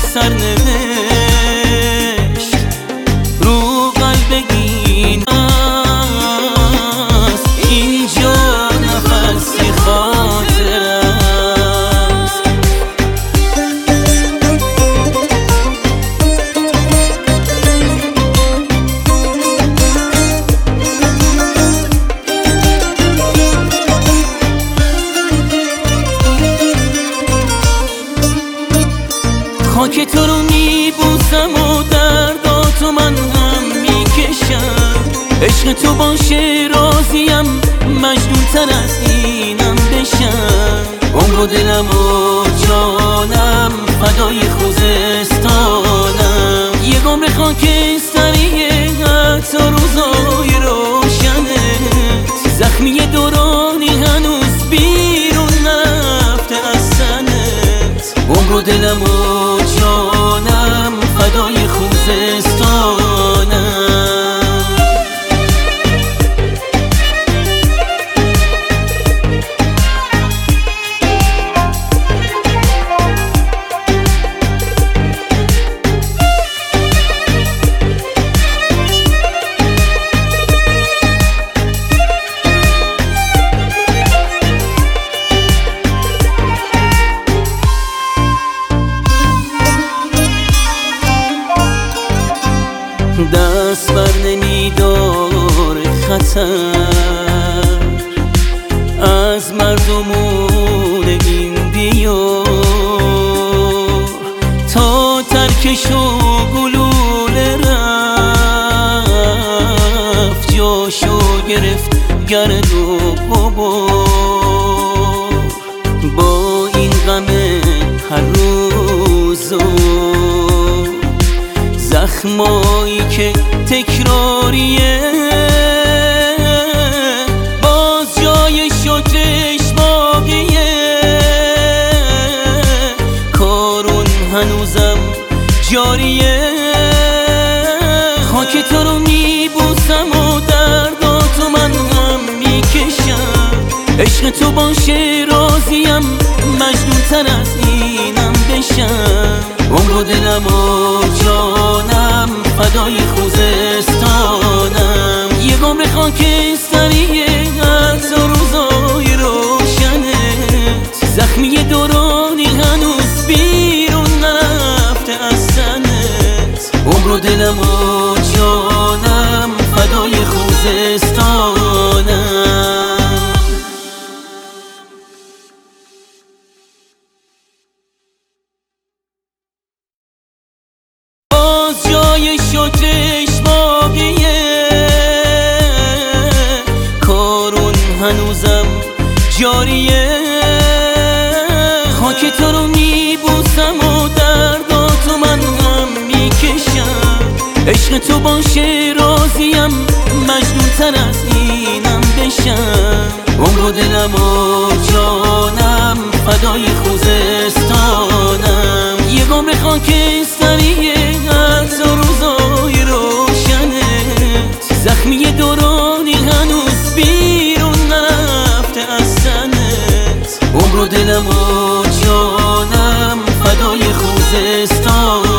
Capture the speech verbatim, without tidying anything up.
سرنوشت رو قلبگین است، اینجا نفسی خاطر است. خاک تو رو میبوسم و درداتو من هم میکشم، عشق تو باشه راضیم، مجنون تر از اینم بشم. عمر و دلم و جانم فدای خوزستانم، یک عمر خاکستریه حتی روزای روشنت. زخمی دورانی هنوز بیرون نرفته از سنت. عمر و دلم و جانم فدای خوزستانم. دست بر نمیدار خطر از مردمون این دیار، تا ترکش و گلوله رفت جاشو گرفت گرد و غبار. با این غم هر روز زخمایی که تکراریه، باز جای شکرش باقیه. کارون هنوزم جاریه. خاک تو رو میبوسم و درداتو من هم میکشم، عشق تو باشه راضیم، مجنون تر از اینم بشم. عمر و دلم و جانم فدای خوزستانم، یک عمر خاکستریه حتی روزای روشنت. زخمی دورانی هنوز بیرون نرفته از سنت. عمر و دلم و جانم فدای خوزستانم. جای شکرش باقیه. کارون هنوزم جاریه. خاک تو رو میبوسم و درداتو من هم میکشم، عشق تو باشه راضیم، مجنون تر از اینم بشم. عمر و دلم و جانم فدای خوزستانم، یک عمر خاکستریه حتی روزای روشنت. زخمی دورانی هنوز بیرون نرفته از سنت. عمر و دلم و جانم فدای خوزستان.